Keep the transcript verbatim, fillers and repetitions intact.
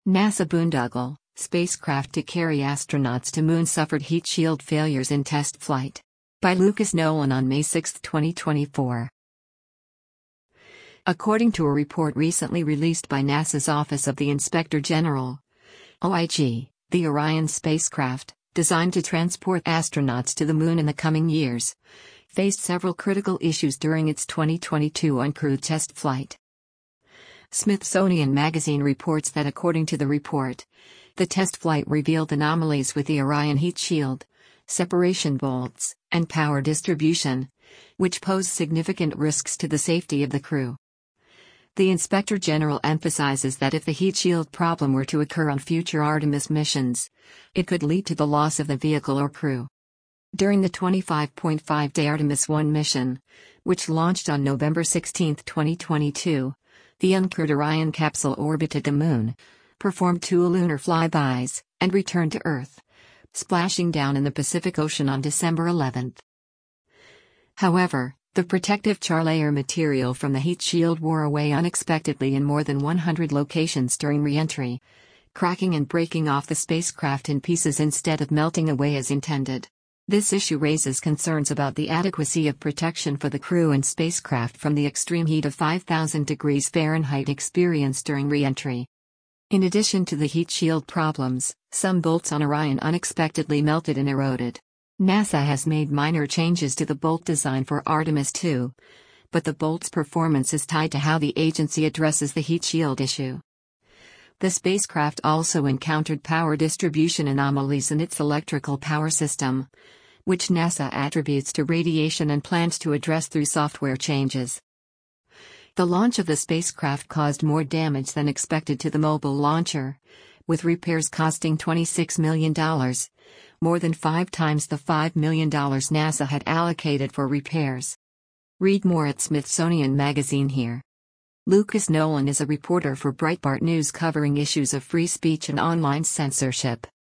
NASA boondoggle, spacecraft to carry astronauts to moon suffered heat shield failures in test flight. By Lucas Nolan on May sixth, twenty twenty-four. According to a report recently released by NASA's Office of the Inspector General, O I G, the Orion spacecraft, designed to transport astronauts to the moon in the coming years, faced several critical issues during its twenty twenty-two uncrewed test flight. Smithsonian Magazine reports that according to the report, the test flight revealed anomalies with the Orion heat shield, separation bolts, and power distribution, which pose significant risks to the safety of the crew. The Inspector General emphasizes that if the heat shield problem were to occur on future Artemis missions, it could lead to the loss of the vehicle or crew. During the twenty-five point five day Artemis one mission, which launched on November sixteenth, twenty twenty-two, the uncrewed Orion capsule orbited the moon, performed two lunar flybys, and returned to Earth, splashing down in the Pacific Ocean on December eleventh. However, the protective char layer material from the heat shield wore away unexpectedly in more than one hundred locations during re-entry, cracking and breaking off the spacecraft in pieces instead of melting away as intended. This issue raises concerns about the adequacy of protection for the crew and spacecraft from the extreme heat of five thousand degrees Fahrenheit experienced during re-entry. In addition to the heat shield problems, some bolts on Orion unexpectedly melted and eroded. NASA has made minor changes to the bolt design for Artemis two, but the bolt's performance is tied to how the agency addresses the heat shield issue. The spacecraft also encountered power distribution anomalies in its electrical power system, which NASA attributes to radiation and plans to address through software changes. The launch of the spacecraft caused more damage than expected to the mobile launcher, with repairs costing twenty-six million dollars, more than five times the five million dollars NASA had allocated for repairs. Read more at Smithsonian Magazine here. Lucas Nolan is a reporter for Breitbart News covering issues of free speech and online censorship.